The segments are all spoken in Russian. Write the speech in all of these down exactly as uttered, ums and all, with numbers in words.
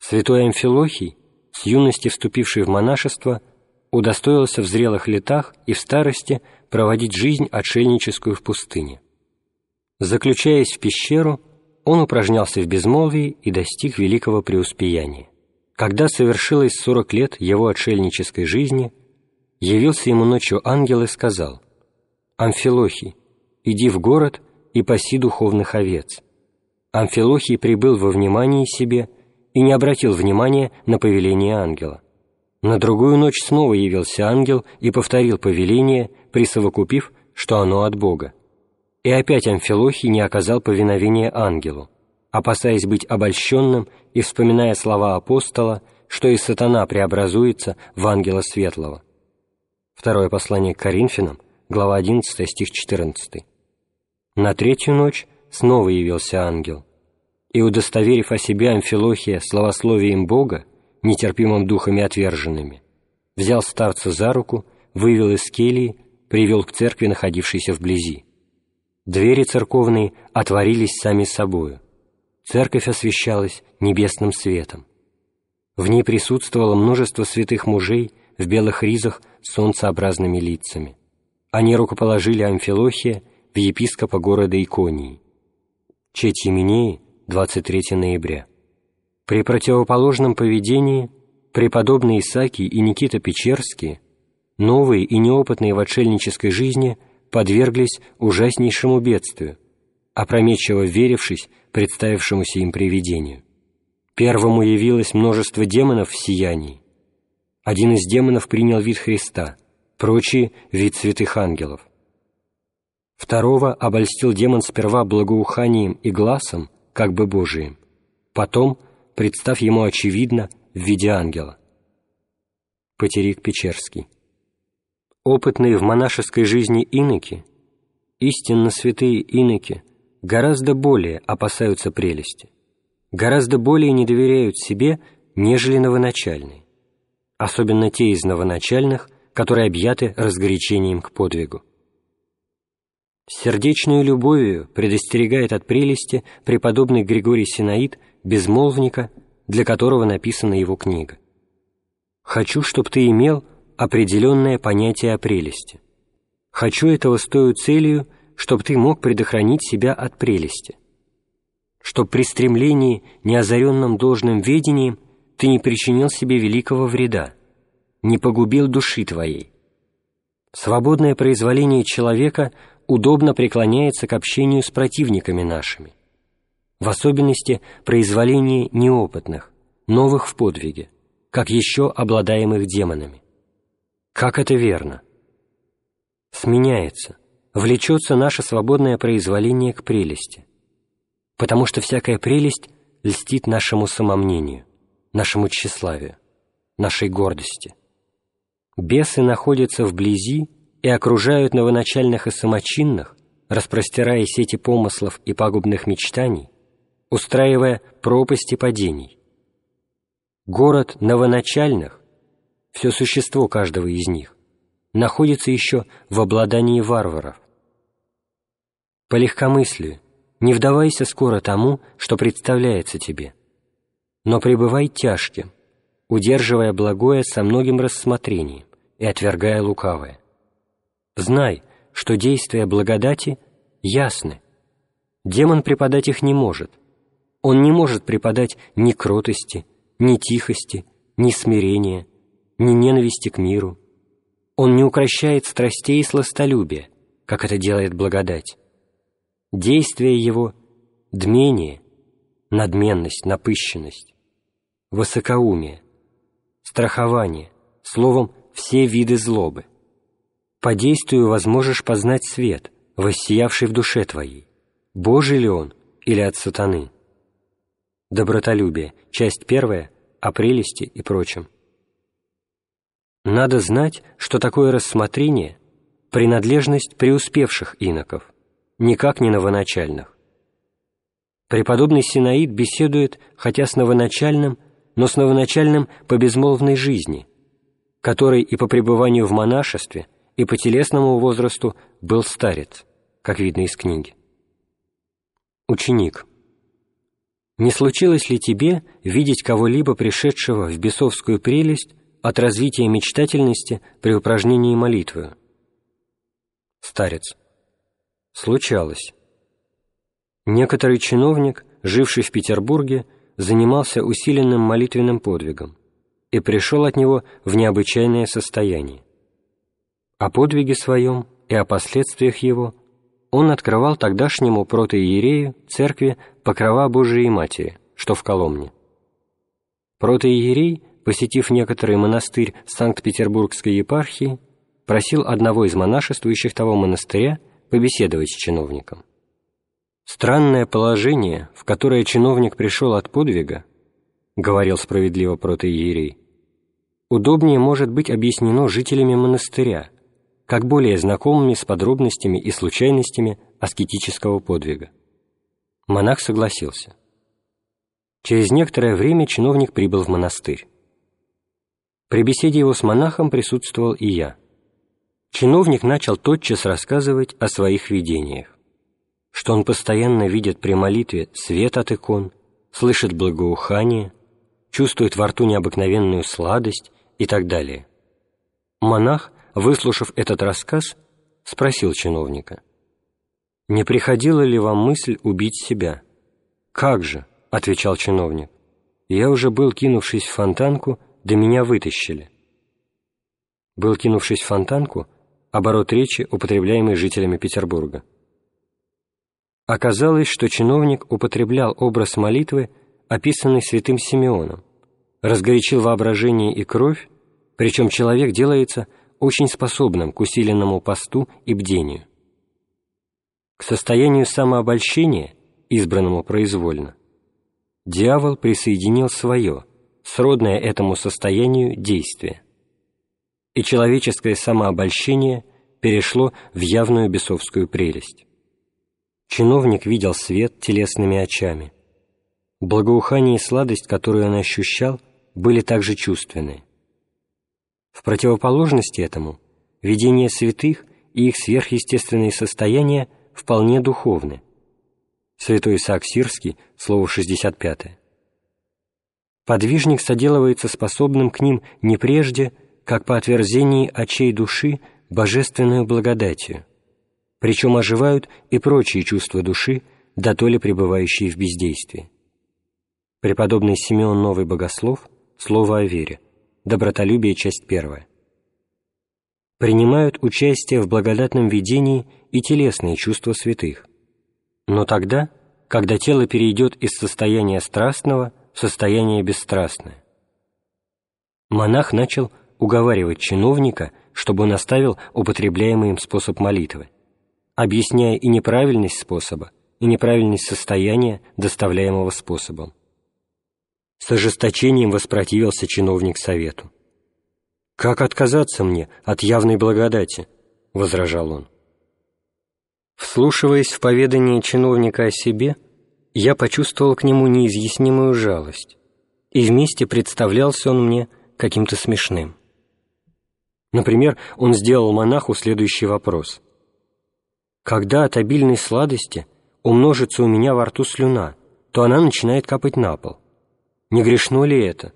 Святой Амфилохий, с юности вступивший в монашество, удостоился в зрелых летах и в старости проводить жизнь отшельническую в пустыне. Заключаясь в пещеру, он упражнялся в безмолвии и достиг великого преуспеяния. Когда совершилось сорок лет его отшельнической жизни, явился ему ночью ангел и сказал: «Амфилохий, иди в город и паси духовных овец». Амфилохий прибыл во внимании себе и не обратил внимания на повеление ангела. На другую ночь снова явился ангел и повторил повеление, присовокупив, что оно от Бога. И опять Амфилохий не оказал повиновения ангелу, опасаясь быть обольщенным и вспоминая слова апостола, что и сатана преобразуется в ангела светлого. Второе послание к Коринфянам, глава одиннадцатая, стих четырнадцатый. На третью ночь снова явился ангел, и, удостоверив о себе Амфилохия славословием Бога, нетерпимым духами отверженными, взял старца за руку, вывел из кельи, привел к церкви, находившейся вблизи. Двери церковные отворились сами собою. Церковь освещалась небесным светом. В ней присутствовало множество святых мужей в белых ризах с солнцеобразными лицами. Они рукоположили Амфилохия в епископа города Иконии. Четь Еменеи, двадцать третьего ноября. При противоположном поведении преподобные Исаакий и Никита Печерские, новые и неопытные в отшельнической жизни, подверглись ужаснейшему бедствию, опрометчиво верившись представившемуся им привидению. Первому явилось множество демонов в сиянии. Один из демонов принял вид Христа, прочие — вид святых ангелов. Второго обольстил демон сперва благоуханием и гласом, как бы Божиим, потом, представ ему очевидно, в виде ангела. Патерик Печерский. Опытные в монашеской жизни иноки, истинно святые иноки, гораздо более опасаются прелести, гораздо более не доверяют себе, нежели новоначальные, особенно те из новоначальных, которые объяты разгорячением к подвигу. С сердечной любовью предостерегает от прелести преподобный Григорий Синаид, безмолвника, для которого написана его книга. «Хочу, чтоб ты имел определенное понятие о прелести. Хочу этого с той целью, чтоб ты мог предохранить себя от прелести, чтоб при стремлении, неозаренном должным ведением, ты не причинил себе великого вреда, не погубил души твоей. Свободное произволение человека удобно преклоняется к общению с противниками нашими, в особенности произволение неопытных, новых в подвиге, как еще обладаемых демонами. Как это верно? Сменяется, влечется наше свободное произволение к прелести, потому что всякая прелесть льстит нашему самомнению, нашему тщеславию, нашей гордости. Бесы находятся вблизи и окружают новоначальных и самочинных, распростирая сети помыслов и пагубных мечтаний, устраивая пропасти падений. Город новоначальных, все существо каждого из них, находится еще в обладании варваров. По легкомыслию не вдавайся скоро тому, что представляется тебе, но пребывай тяжким, удерживая благое со многим рассмотрением и отвергая лукавое. Знай, что действия благодати ясны. Демон преподать их не может. Он не может преподать ни кротости, ни тихости, ни смирения, ни ненависти к миру. Он не укрощает страстей и сластолюбия, как это делает благодать. Действие его — дмение, надменность, напыщенность, высокоумие, страхование, словом, все виды злобы. По действию возможешь познать свет, воссиявший в душе твоей, Божий ли он или от сатаны. Добротолюбие, часть первая, о прелести и прочем. Надо знать, что такое рассмотрение — принадлежность преуспевших иноков, никак не новоначальных. Преподобный Синаид беседует, хотя с новоначальным, но с новоначальным по безмолвной жизни, который и по пребыванию в монашестве, и по телесному возрасту был старец, как видно из книги. Ученик. Не случилось ли тебе видеть кого-либо, пришедшего в бесовскую прелесть от развития мечтательности при упражнении молитвы? Старец. Случалось. Некоторый чиновник, живший в Петербурге, занимался усиленным молитвенным подвигом и пришел от него в необычайное состояние. О подвиге своем и о последствиях его он открывал тогдашнему протоиерею церкви Покрова Божией Матери, что в Коломне. Протоиерей, посетив некоторый монастырь Санкт-Петербургской епархии, просил одного из монашествующих того монастыря побеседовать с чиновником. «Странное положение, в которое чиновник пришел от подвига, — говорил справедливо протоиерей, — удобнее может быть объяснено жителями монастыря, как более знакомыми с подробностями и случайностями аскетического подвига». Монах согласился. Через некоторое время чиновник прибыл в монастырь. При беседе его с монахом присутствовал и я. Чиновник начал тотчас рассказывать о своих видениях, что он постоянно видит при молитве свет от икон, слышит благоухание, чувствует во рту необыкновенную сладость и так далее. Монах, выслушав этот рассказ, спросил чиновника: «Не приходила ли вам мысль убить себя?» «Как же?» — отвечал чиновник. «Я уже был, кинувшись в фонтанку, да меня вытащили». «Был, кинувшись в фонтанку» — оборот речи, употребляемый жителями Петербурга. Оказалось, что чиновник употреблял образ молитвы, описанный святым Симеоном, разгорячил воображение и кровь, причем человек делается очень способным к усиленному посту и бдению. К состоянию самообольщения, избранному произвольно, дьявол присоединил свое, сродное этому состоянию, действие, и человеческое самообольщение перешло в явную бесовскую прелесть. Чиновник видел свет телесными очами. Благоухание и сладость, которую он ощущал, были также чувственные. В противоположность этому, видения святых и их сверхъестественные состояния вполне духовны. Святой Исаак Сирский, слово шестьдесят пятое. Подвижник соделывается способным к ним не прежде, как по отверзении очей души божественную благодатью, причем оживают и прочие чувства души, дотоле пребывающие в бездействии. Преподобный Симеон Новый Богослов, слово о вере, добротолюбие, часть первая. Принимают участие в благодатном видении и телесные чувства святых, но тогда, когда тело перейдет из состояния страстного в состояние бесстрастное. Монах начал уговаривать чиновника, чтобы он оставил употребляемый им способ молитвы, объясняя и неправильность способа, и неправильность состояния, доставляемого способом. С ожесточением воспротивился чиновник совету. «Как отказаться мне от явной благодати?» — возражал он. Вслушиваясь в поведание чиновника о себе, я почувствовал к нему неизъяснимую жалость, и вместе представлялся он мне каким-то смешным. Например, он сделал монаху следующий вопрос: «Когда от обильной сладости умножится у меня во рту слюна, то она начинает капать на пол. Не грешно ли это?»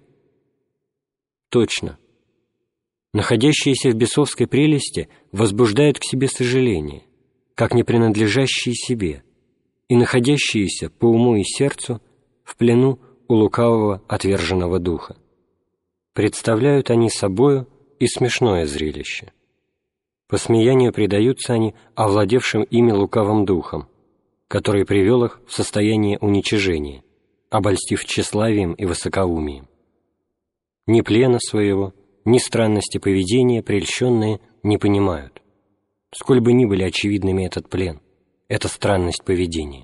Точно. Находящиеся в бесовской прелести возбуждают к себе сожаление, как не принадлежащие себе, и находящиеся по уму и сердцу в плену у лукавого отверженного духа. Представляют они собою и смешное зрелище. Посмеянию предаются они овладевшим ими лукавым духом, который привел их в состояние уничижения, обольстив тщеславием и высокоумием. Ни плена своего, ни странности поведения прельщенные не понимают, сколь бы ни были очевидными этот плен, эта странность поведения.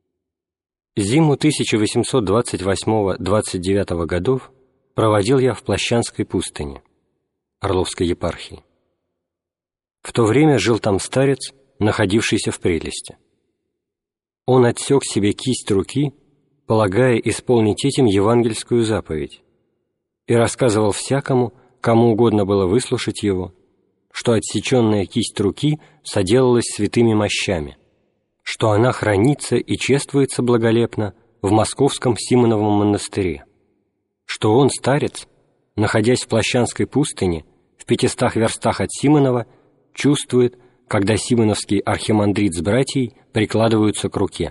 Зиму тысяча восемьсот двадцать восьмого — двадцать девятого годов проводил я в Плащанской пустыне, Орловской епархии. В то время жил там старец, находившийся в прелести. Он отсек себе кисть руки, полагая исполнить этим евангельскую заповедь, и рассказывал всякому, кому угодно было выслушать его, что отсеченная кисть руки соделалась святыми мощами, что она хранится и чествуется благолепно в московском Симоновом монастыре, что он, старец, находясь в Плащанской пустыне, в пятистах верстах от Симонова, чувствует, когда симоновский архимандрит с братьей прикладываются к руке.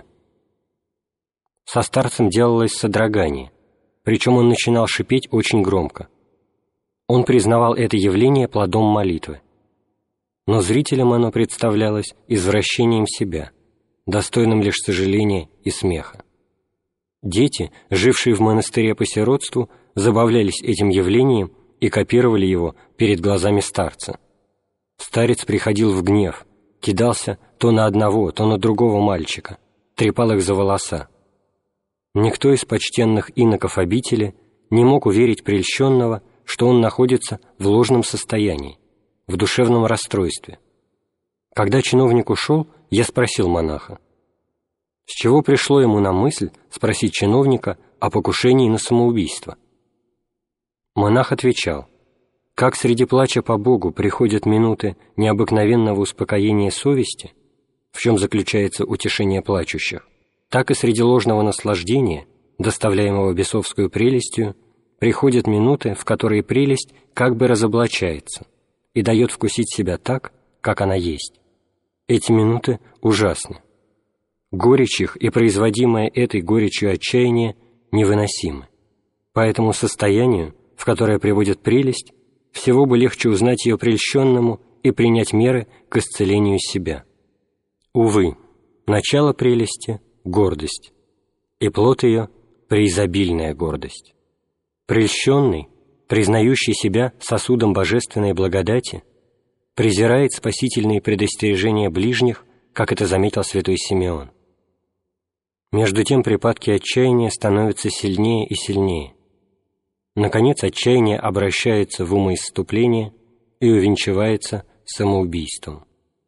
Со старцем делалось содрогание, причем он начинал шипеть очень громко. Он признавал это явление плодом молитвы. Но зрителям оно представлялось извращением себя, достойным лишь сожаления и смеха. Дети, жившие в монастыре по сиротству, забавлялись этим явлением и копировали его перед глазами старца. Старец приходил в гнев, кидался то на одного, то на другого мальчика, трепал их за волоса. Никто из почтенных иноков обители не мог уверить прельщенного, что он находится в ложном состоянии, в душевном расстройстве. Когда чиновник ушел, я спросил монаха, с чего пришло ему на мысль спросить чиновника о покушении на самоубийство. Монах отвечал, как среди плача по Богу приходят минуты необыкновенного успокоения совести, в чем заключается утешение плачущих, так и среди ложного наслаждения, доставляемого бесовскую прелестью, приходят минуты, в которые прелесть как бы разоблачается и дает вкусить себя так, как она есть. Эти минуты ужасны. Горечь их и производимое этой горечью отчаяние невыносимы. По этому состоянию, в которое приводит прелесть, всего бы легче узнать ее прельщенному и принять меры к исцелению себя. Увы, начало прелести — гордость, и плод ее — преизобильная гордость. Прельщенный, признающий себя сосудом божественной благодати, презирает спасительные предостережения ближних, как это заметил святой Симеон. Между тем припадки отчаяния становятся сильнее и сильнее. Наконец, отчаяние обращается в умоисступление и увенчивается самоубийством.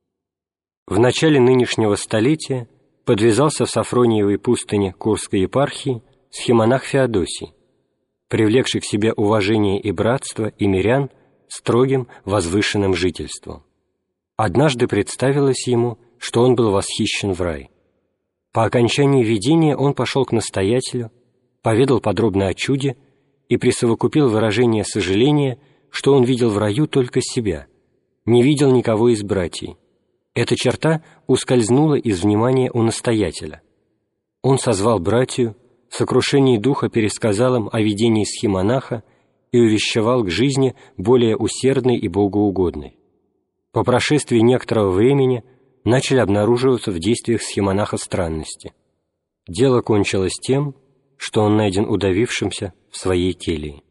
В начале нынешнего столетия подвязался в Сафрониевой пустыне Курской епархии схимонах Феодосий, привлекший к себе уважение и братство и мирян строгим возвышенным жительством. Однажды представилось ему, что он был восхищен в рай. По окончании видения он пошел к настоятелю, поведал подробно о чуде и присовокупил выражение сожаления, что он видел в раю только себя, не видел никого из братьев. Эта черта ускользнула из внимания у настоятеля. Он созвал братью, в сокрушении духа пересказал им о видении схимонаха и увещевал к жизни более усердной и богоугодной. По прошествии некоторого времени начали обнаруживаться в действиях схимонаха странности. Дело кончилось тем, что он найден удавившимся в своей келье.